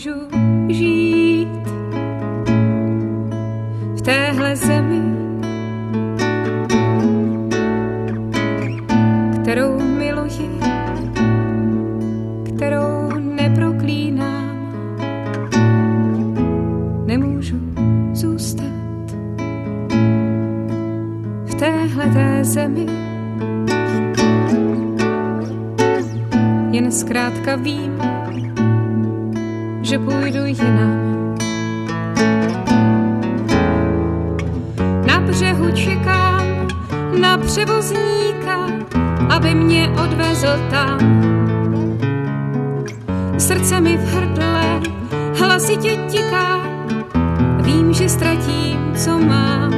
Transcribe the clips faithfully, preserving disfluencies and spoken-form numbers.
nemůžu žít v téhle zemi, kterou miluji, kterou neproklínám. Nemůžu zůstat v téhleté zemi, jen zkrátka vím, že půjdu jinam. Na břehu čekám na převozníka, aby mě odvezl tam. Srdce mi v hrdle hlasitě tiká, vím, že ztratím, co mám.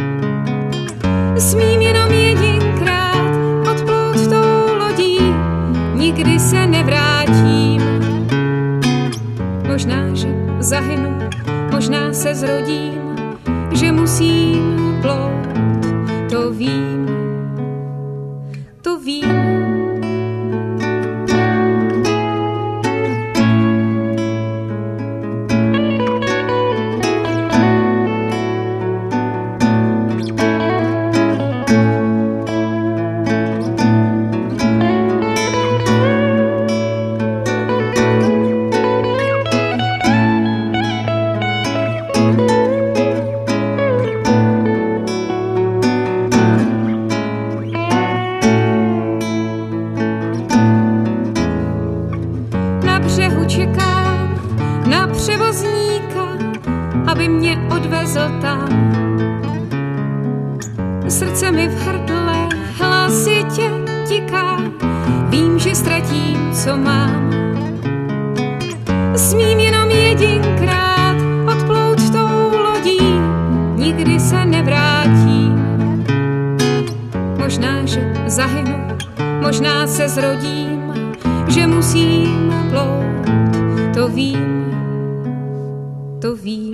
Smím jenom jedinkrát odplout tou lodí, nikdy se nevrátím. Možná, že zahynu, možná se zrodím, že musím plout, to vím, to vím. Čekám na převozníka, aby mě odvezl tam. Srdce mi v hrdle hlasitě tiká, vím, že ztratím, co mám. Smím jenom jedinkrát odplout tou lodí, nikdy se nevrátím. Možná, že zahynu, možná se zrodím, že musím plout, to vím, to vím.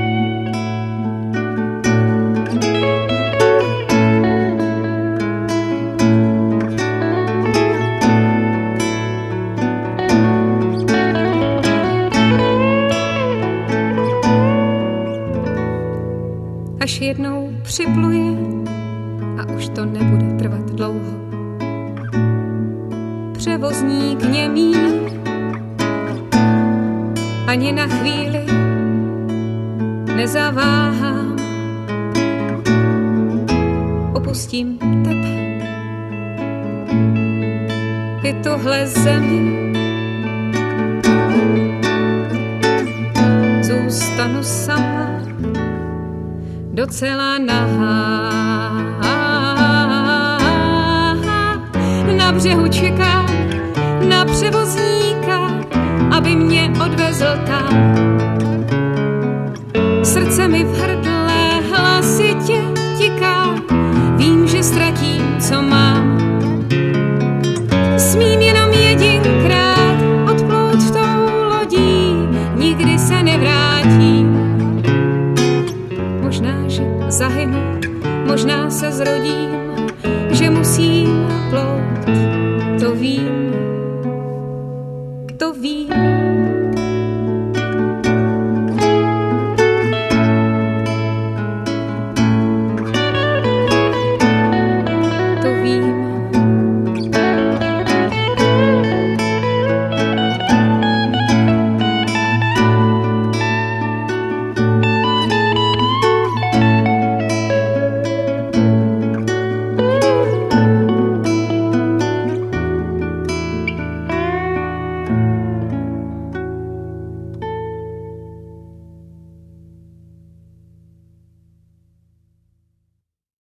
Až jednou připluje a už to nebude trvat dlouho. Převozník němý ani na chvíli nezaváhám. Opustím tebe i tuhle zemi. Zůstanu sama, docela nahá. Na břehu čekám na převozníka, aby mě odvezl tam. Srdce mi v hrdle hlasitě tiká, vím, že ztratím, co mám. Smím jenom jedinkrát odplout tou lodí, nikdy se nevrátím. Možná, že zahynu, možná se zrodím, že musím plout, to vím, to vím.